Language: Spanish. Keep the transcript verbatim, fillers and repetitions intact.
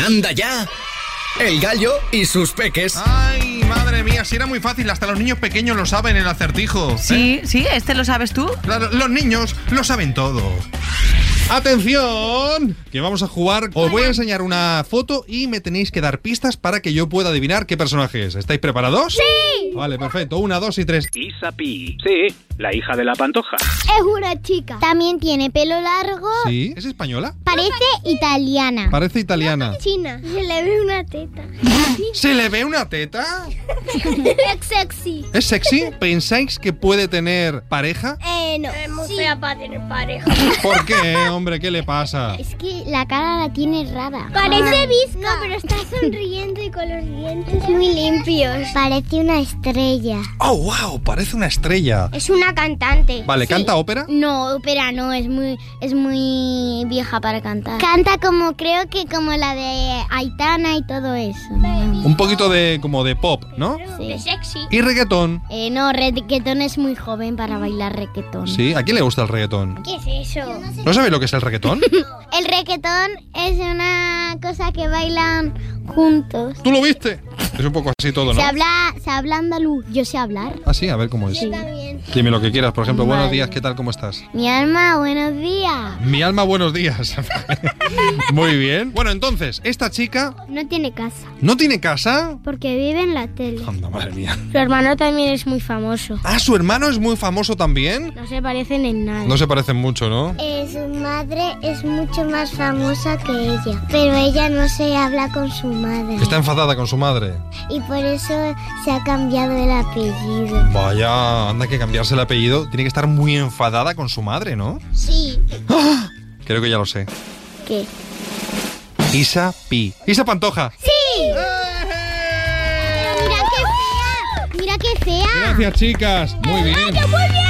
Anda ya, el gallo y sus peques. Ay, madre mía, si era muy fácil, hasta los niños pequeños lo saben, el acertijo. Sí, ¿eh? sí, ¿este lo sabes tú? Claro, los niños lo saben todo. ¡Atención! Que vamos a jugar. Os voy a enseñar una foto y me tenéis que dar pistas para que yo pueda adivinar qué personaje es. ¿Estáis preparados? ¡Sí! Vale, perfecto. Una, dos y tres. Isa Pi. Sí, la hija de la Pantoja. Es una chica. También tiene pelo largo. ¿Sí? ¿Es española? Parece italiana. Parece italiana. China. Se le ve una teta. ¿Se le ve una teta? Es sexy. ¿Es sexy? ¿Pensáis que puede tener pareja? Eh, no. Es muy fea para tener pareja. ¿Por qué, hombre? ¿Qué le pasa? Es que la cara la tiene rara. Parece visca. No, pero está sonriendo y con los dientes muy limpios. Parece una estrella. ¡Oh, wow! Parece una estrella. Es una cantante. Vale, Sí. ¿canta ópera? No, ópera no, es muy es muy vieja para cantar. Canta como, creo que como la de Aitana y todo eso. Un poquito de como de pop, ¿no? Sí. Sexy. ¿Y reggaetón? Eh, no, reggaetón es muy joven para bailar reggaetón. Sí, ¿a quién le gusta el reggaetón? ¿Qué es eso? ¿No sabéis lo que es el reggaetón? El reggaetón es una cosa que bailan juntos. ¿Tú lo viste? Es un poco así todo, ¿no? Se habla, se habla andaluz. Yo sé hablar. Ah, sí, a ver cómo es. Yo también. Dime lo que quieras, por ejemplo, buenos Vale. días, ¿qué tal? ¿Cómo estás? Mi alma, buenos días. Mi alma, buenos días. Muy bien. Bueno, entonces, esta chica No tiene casa. no tiene casa. Porque vive en la tele. Anda, madre mía. Su hermano también es muy famoso. Ah, su hermano es muy famoso también. No se parecen en nada. No se parecen mucho, ¿no? Eh, su madre es mucho más famosa que ella, pero ella no se habla con su madre. Está enfadada con su madre. Y por eso se ha cambiado el apellido. Vaya, anda que cambiarse el apellido. Tiene que estar muy enfadada con su madre, ¿no? Sí. ¡Ah! Creo que ya lo sé. ¿Qué? Isa Pi. Isa Pantoja. ¡Sí! Mira qué fea. Mira qué fea. Gracias, chicas. Muy bien. ¡Muy bien!